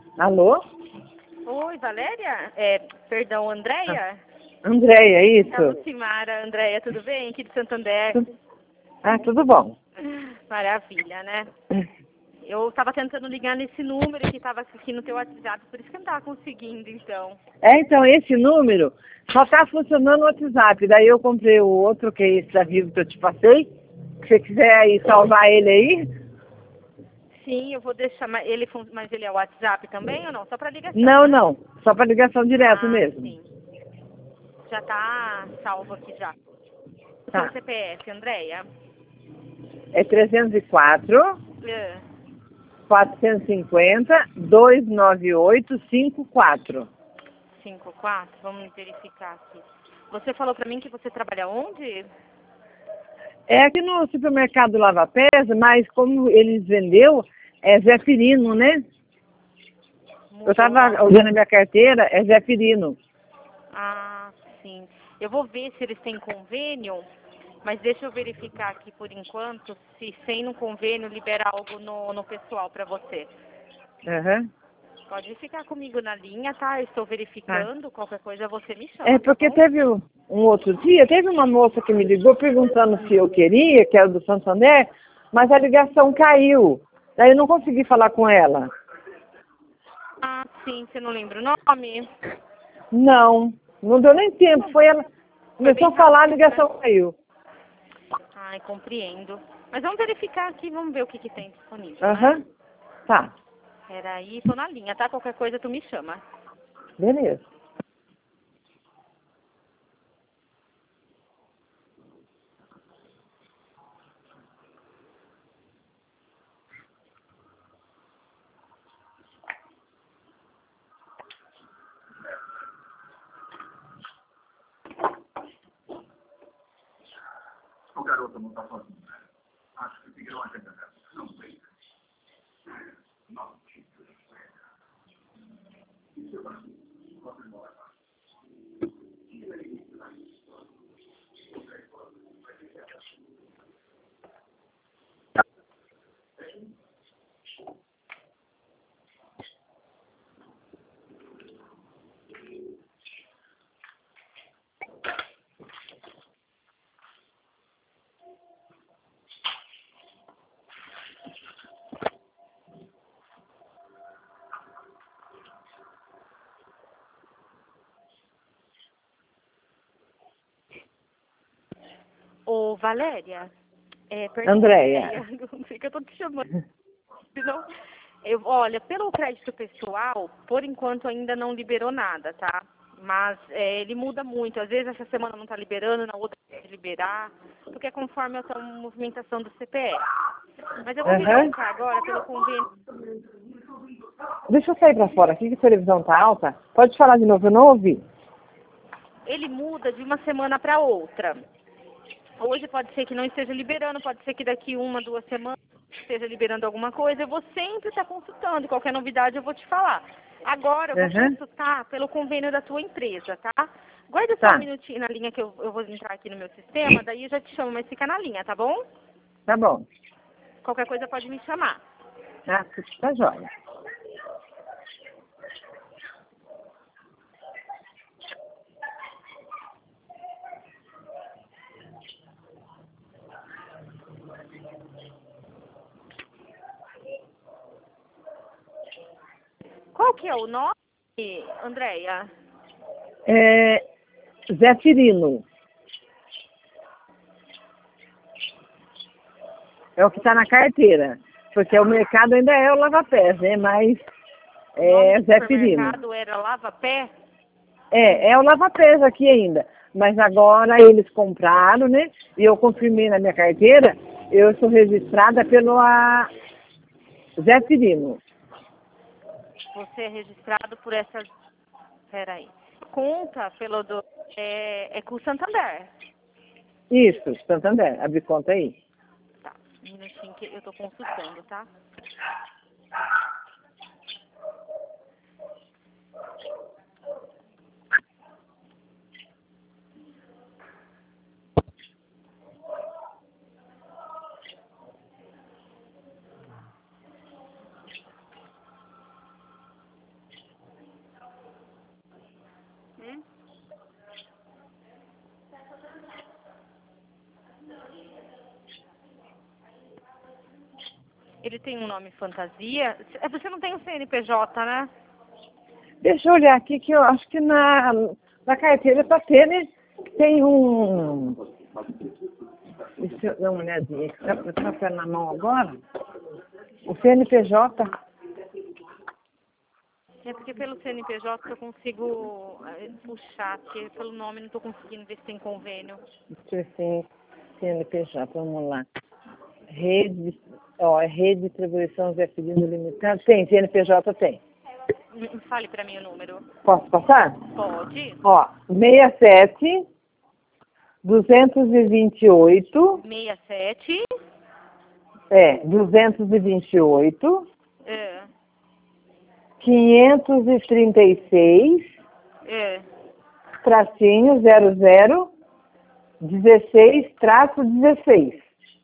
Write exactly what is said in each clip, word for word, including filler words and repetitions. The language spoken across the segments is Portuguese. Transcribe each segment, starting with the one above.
Alô? Oi, Valéria? É, perdão, Andréia? Andréia, É a isso? Lucimara. Andréia, tudo bem? Aqui de Santander. Ah, tudo bom. Maravilha, né? Eu estava tentando ligar nesse número que estava aqui no teu WhatsApp, por isso que eu não estava conseguindo, então. É, então, esse número só está funcionando no WhatsApp. Daí eu comprei o outro, que é esse da Vivo que eu te passei. Se você quiser aí salvar ele aí. Sim, eu vou deixar, mas ele, fun- mas ele é WhatsApp também ou não? Só para ligação, Não, né? não. Só para ligação direto Ah, mesmo. sim. Já tá salvo aqui já. Seu Tá. C P F, Andréia? É trezentos e quatro, É. quatrocentos e cinquenta, duzentos e noventa e oito, cinquenta e quatro. cinco quatro, vamos verificar aqui. Você falou para mim que você trabalha onde? É aqui no supermercado Lava Pés, mas como eles vendeu, é Zé Firino, né? Eu Mudou o estava nome. olhando a minha carteira, é Zé Firino. Ah, sim. Eu vou ver se eles têm convênio, mas deixa eu verificar aqui por enquanto se sem no convênio libera algo no, no pessoal para você. Aham. Pode ficar comigo na linha, tá? Eu estou Tá. verificando, qualquer coisa você me É chama, tá porque bom? teve um um outro dia, teve uma moça que me ligou perguntando se eu queria, que era do Santander, mas a ligação caiu. Daí eu não consegui falar com ela. Ah, sim, você não lembra o nome? Não, não deu nem tempo. Foi ela. Foi Começou bem a falar, a rápido, né? ligação caiu. Ai, compreendo. Mas vamos verificar aqui, vamos ver o que, que tem disponível, né? Aham. Tá, Peraí, tô na linha, tá? Qualquer coisa tu me chama. beleza. O garoto não está sozinho, né? Acho que seguirão a agenda dela. Não sei. Não, tipo, isso é assim. Você não vai lá. Ô, Valéria, é, perdão, Andréia. Andréia, não sei que eu tô te chamando. Não, eu, olha, pelo crédito pessoal, por enquanto ainda não liberou nada, tá? Mas é, ele muda muito. Às vezes essa semana não tá liberando, na outra pode liberar, porque é conforme a sua movimentação do C P F. Mas eu vou Aham. verificar agora pelo convênio. Deixa eu sair pra fora aqui, que a televisão tá alta. Pode falar de novo, eu não ouvi. Ele muda de uma semana para outra. Hoje pode ser que não esteja liberando, pode ser que daqui uma, duas semanas esteja liberando alguma coisa. Eu vou sempre estar consultando, qualquer novidade eu vou te falar. Agora eu vou Aham. consultar pelo convênio da tua empresa, tá? Guarda só um Tá, minutinho na linha que eu, eu vou entrar aqui no meu sistema, daí eu já te chamo, mas fica na linha, tá bom? tá bom. Qualquer coisa pode me chamar. Ah, tá jóia. Qual que é o nome, Andréia? É, Zé Firino. É o que está na carteira. Porque o mercado ainda é o lava-pés, né? Mas O nome é do Zé Firino. supermercado era Lava Pé? É, é o lava-pés aqui ainda. Mas agora eles compraram, né? E eu confirmei na minha carteira, eu sou registrada pelo a Zé Firino. Você é registrado por essa... Peraí. Conta pelo do... É, é com o Santander. Isso, Santander. Abre conta aí. Tá, um minutinho que eu tô consultando, tá? Ele tem um nome fantasia. Você não tem o C N P J, né? Deixa eu olhar aqui, que eu acho que na, na carteira para ter, né? Tem um... Deixa eu dar uma olhadinha. Está tá na mão agora? O C N P J. É porque pelo C N P J eu consigo eh, puxar, porque pelo nome não estou conseguindo ver se tem convênio. Sim, C N P J, vamos lá. Rede, ó, é Rede de Distribuição Zé Filino Limitada. Tem, C N P J tem. Me fale para mim o número. Posso passar? Pode. Ó, seis sete, duzentos e vinte e oito. sessenta e sete. É, duzentos e vinte e oito. É. quinhentos e trinta e seis. É. Tracinho zero zero. dezesseis, traço dezesseis.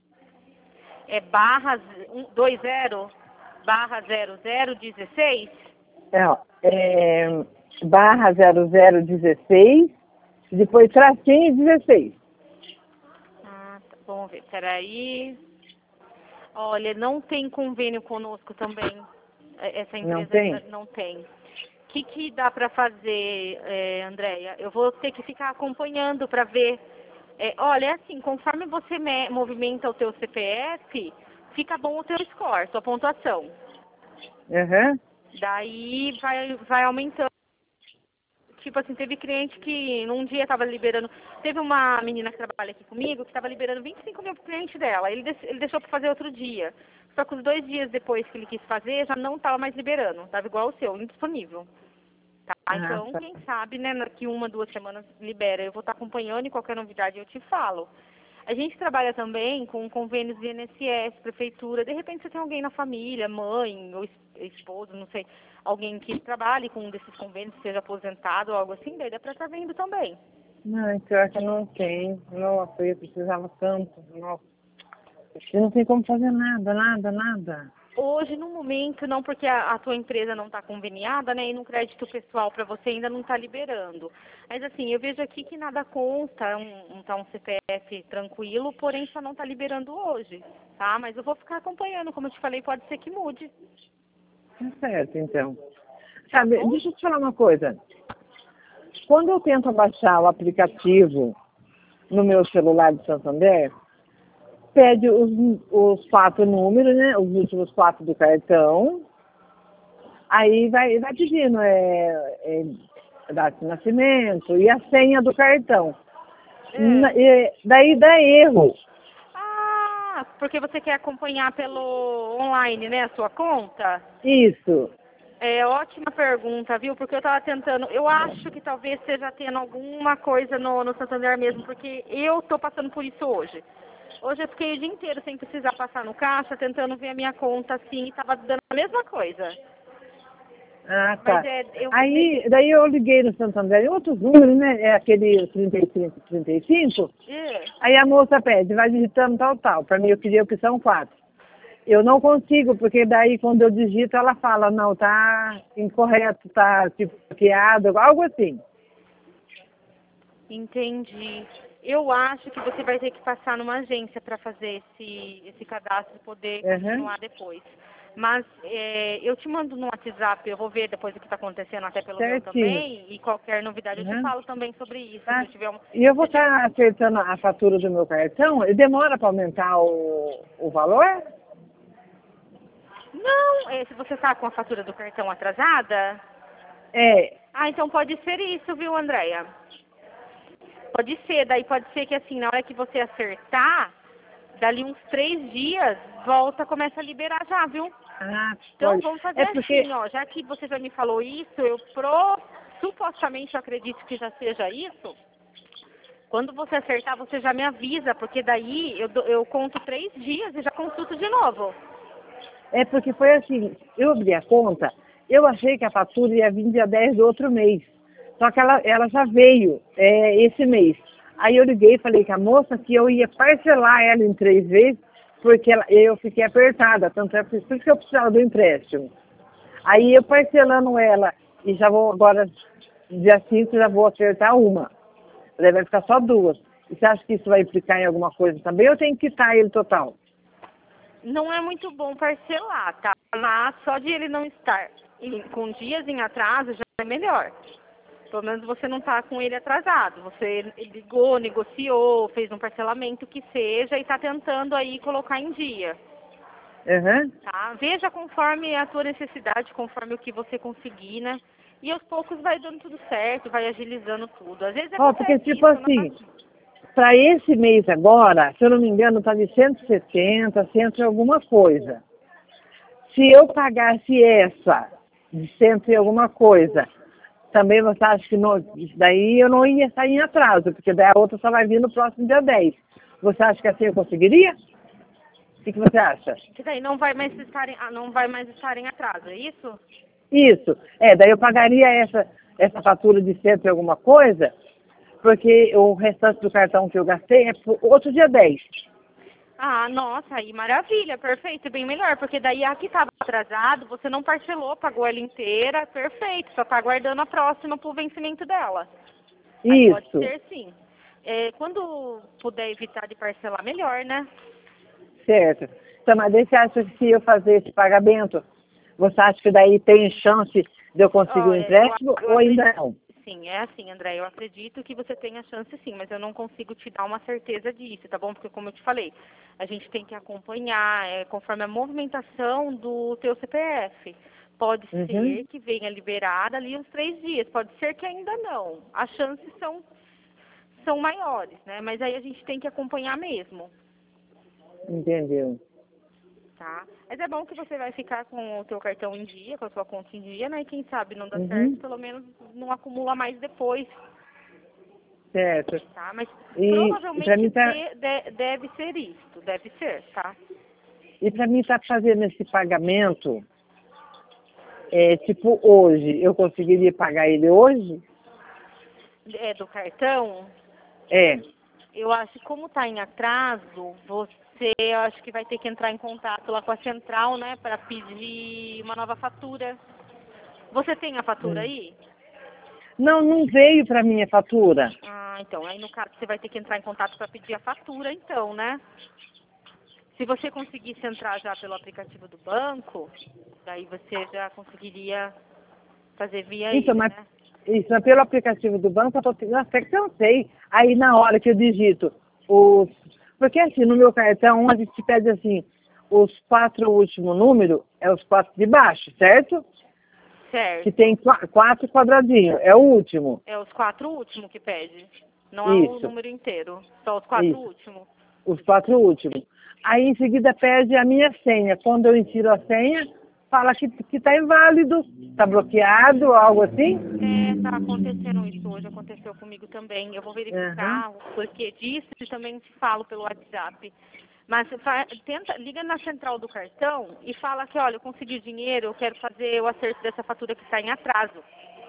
É barra dois zero barra zero zero dezesseis? É, ó, é, barra zero zero dezesseis, depois tracinho dezesseis. Ah, tá, vamos ver, peraí. Olha, não tem convênio conosco também. Essa empresa Não tem? não tem. O que, que dá para fazer, é, Andréia? Eu vou ter que ficar acompanhando para ver. É, olha, é assim, conforme você me, movimenta o teu C P F, fica bom o teu score, tua pontuação. Uhum. Daí vai, vai aumentando. Tipo assim, teve cliente que num dia estava liberando... Teve uma menina que trabalha aqui comigo que estava liberando vinte e cinco mil pro cliente dela. Ele, des, ele deixou para fazer outro dia. Só que os dois dias depois que ele quis fazer, já não estava mais liberando. Estava igual o seu, indisponível. Tá? Ah, Então, tá. quem sabe, né, daqui uma, duas semanas libera. Eu vou estar acompanhando e qualquer novidade eu te falo. A gente trabalha também com convênios de I N S S, prefeitura. De repente você tem alguém na família, mãe ou esposo, não sei, alguém que trabalhe com um desses convênios, seja aposentado ou algo assim, daí dá para estar vendo também. Não, pior que não tem. Nossa, eu precisava tanto. Nossa. Eu não tem como fazer nada, nada, nada. Hoje, no momento, não, porque a, a tua empresa não está conveniada, né, e no crédito pessoal para você ainda não está liberando. Mas assim, eu vejo aqui que nada consta, um, um, tá um C P F tranquilo, porém só não está liberando hoje, tá? Mas eu vou ficar acompanhando, como eu te falei, pode ser que mude. Tá certo, então. Sabe, deixa eu te falar uma coisa. Quando eu tento baixar o aplicativo no meu celular de Santander, pede os, os quatro números, né? Os últimos quatro do cartão. Aí vai, vai pedindo é, é, data de nascimento e a senha do cartão. É. Na, e, daí dá erro. Ah, porque você quer acompanhar pelo online, né, a sua conta? Isso. É, ótima pergunta, viu? Porque eu estava tentando, eu acho que talvez esteja tendo alguma coisa no, no Santander mesmo, porque eu estou passando por isso hoje. Hoje eu fiquei o dia inteiro sem precisar passar no caixa, tentando ver a minha conta assim, e estava dando a mesma coisa. Ah, tá. Mas é, eu... Aí, daí eu liguei no Santander, e outros números, né? É aquele trinta e cinco, trinta e cinco. É. Aí a moça pede, vai digitando tal, tal. Para mim eu queria a opção quatro. Eu não consigo, porque daí quando eu digito ela fala, não, tá incorreto, tá tipo bloqueado, algo assim. Entendi. Eu acho que você vai ter que passar numa agência para fazer esse, esse cadastro e poder Uhum. continuar depois. Mas é, eu te mando no WhatsApp, eu vou ver depois o que está acontecendo até pelo meu Certinho. também, e qualquer novidade eu te Uhum. falo também sobre isso. Tá. Se eu tiver um... E eu vou se eu tiver- estar acertando a fatura do meu cartão, e demora para aumentar o, o valor? Não, é, se você está com a fatura do cartão atrasada, É, ah, então pode ser isso, viu, Andréia? Pode ser, daí pode ser que assim, na hora que você acertar, dali uns três dias, volta, começa a liberar já, viu? ah, Então pode. vamos fazer É porque, assim, ó, já que você já me falou isso, eu pro, supostamente eu acredito que já seja isso. Quando você acertar, você já me avisa, porque daí eu, dou- eu conto três dias e já consulto de novo. é porque foi assim, eu abri a conta, eu achei que a fatura ia vir dia dez do outro mês. Só que ela, ela já veio é, esse mês. Aí eu liguei e falei com a moça que eu ia parcelar ela em três vezes, porque ela, eu fiquei apertada, tanto é por isso que eu precisava do empréstimo. Aí eu parcelando ela, e já vou agora, dia cinco, já vou acertar uma. Daí vai ficar só duas. E você acha que isso vai implicar em alguma coisa também ou tem que quitar ele total? não é muito bom parcelar, tá? Mas só de ele não estar em- com dias em atraso já é melhor. Pelo menos você não está com ele atrasado. Você ligou, negociou, fez um parcelamento que seja e está tentando aí colocar em dia. Uhum. Tá? Veja conforme a tua necessidade, conforme o que você conseguir, né? E aos poucos vai dando tudo certo, vai agilizando tudo. Às vezes Ó, porque acontece tipo isso, assim, não- para esse mês agora, se eu não me engano, está de cento e setenta, cento e alguma coisa. Se eu pagasse essa de cento e alguma coisa, também você acha que não, isso daí eu não ia sair em atraso, porque daí a outra só vai vir no próximo dia dez. Você acha que assim eu conseguiria? O que, que você acha? que daí não vai mais estar em, ah, não vai mais estar em atraso, é isso? Isso. É, daí eu pagaria essa, essa fatura de cento e alguma coisa, porque o restante do cartão que eu gastei é pro outro dia dez. Ah, nossa, aí maravilha, perfeito, bem melhor, porque daí a que estava atrasado, você não parcelou, pagou ela inteira, perfeito, só está aguardando a próxima para o vencimento dela. Aí pode Isso. ser sim. É, quando puder evitar de parcelar, melhor, né? Certo. Então, mas daí você acha que se eu fazer esse pagamento, você acha que daí tem chance de eu conseguir um Olha, eu, empréstimo eu ou ainda acredito, não? sim, é assim, André, eu acredito que você tenha chance sim, mas eu não consigo te dar uma certeza disso, tá bom? Porque como eu te falei, a gente tem que acompanhar é, conforme a movimentação do teu C P F. Pode Uhum. ser que venha liberada ali uns três dias, pode ser que ainda não. As chances são, são maiores, né? Mas aí a gente tem que acompanhar mesmo. Entendeu? Tá? Mas é bom que você vai ficar com o teu cartão em dia, com a sua conta em dia, né? E quem sabe não dá Uhum. certo, pelo menos não acumula mais depois, Certo. tá? Mas E para provavelmente mim tá, de- de- deve ser isto, deve ser, tá? e para mim tá fazendo esse pagamento, é, tipo hoje, eu conseguiria pagar ele hoje? É do cartão, É. eu acho que como tá em atraso, você eu acho que vai ter que entrar em contato lá com a central, né? Para pedir uma nova fatura. Você tem a fatura aí? Não, não veio para mim a fatura. Ah, então, aí no caso você vai ter que entrar em contato para pedir a fatura, então, né? Se você conseguisse entrar já pelo aplicativo do banco, daí você já conseguiria fazer via Então, ele, mas né? isso, mas pelo aplicativo do banco, eu tô, eu até cansei. Aí na hora que eu digito os. Porque assim, no meu cartão, a gente pede assim, os quatro últimos números é os quatro de baixo, certo? Que Certo. tem qua- quatro quadradinhos, é o último. É os quatro últimos que pede. Não é o Isso, número inteiro. Só os quatro isso, últimos. os quatro últimos. Aí em seguida pede a minha senha. Quando eu insiro a senha, fala que está inválido, está bloqueado, algo assim. É, tá acontecendo isso hoje, aconteceu comigo também. Eu vou Aham. verificar o porquê disso e também te falo pelo WhatsApp. Mas fa- tenta, liga na central do cartão e fala que, olha, eu consegui dinheiro, eu quero fazer o acerto dessa fatura que está em atraso.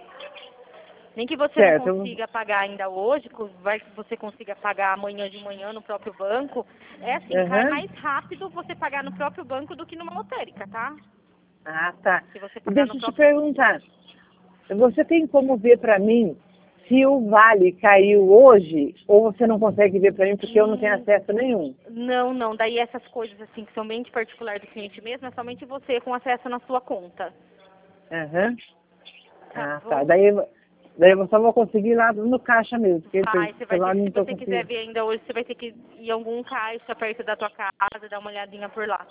Nem que você não Certo. consiga pagar ainda hoje, co- vai que você consiga pagar amanhã de manhã no próprio banco. É assim, cai Aham. mais rápido você pagar no próprio banco do que numa lotérica, tá? Ah, tá. Se você E pagar deixa no eu te próprio... perguntar, você tem como ver para mim se o vale caiu hoje ou você não consegue ver para mim porque eu não tenho Hum, acesso nenhum? Não, não. Daí essas coisas assim que são bem de particular do cliente mesmo, é somente você com acesso na sua conta. Aham. Tá Ah, tá. bom? Daí, daí eu só vou conseguir lá no caixa mesmo, porque Vai, pelo você vai ter celular que, não se estou você quiser conseguindo. ver ainda hoje, você vai ter que ir em algum caixa perto da tua casa, dar uma olhadinha por lá.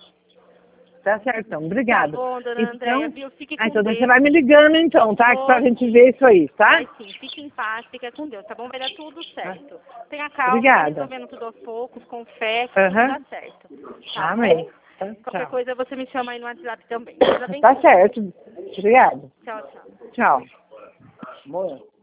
Tá certo, então. Tá Obrigado. bom, dona Andréia, Então, viu? Fique ah, com então daí você Deus. vai me ligando então, tá? Que pra Vou gente sim. ver isso aí, tá? Vai sim. Fique em paz, fica com Deus, tá bom? Vai dar tudo certo. Tenha calma, vai Obrigada. resolvendo tudo aos poucos, com fé, que tudo Aham. dá certo. Tá Amém. bom? Tá, Qualquer tchau. coisa você me chama aí no WhatsApp também. Deus Tá abençoe. certo. Obrigado. Tchau, tchau. Tchau. Boa.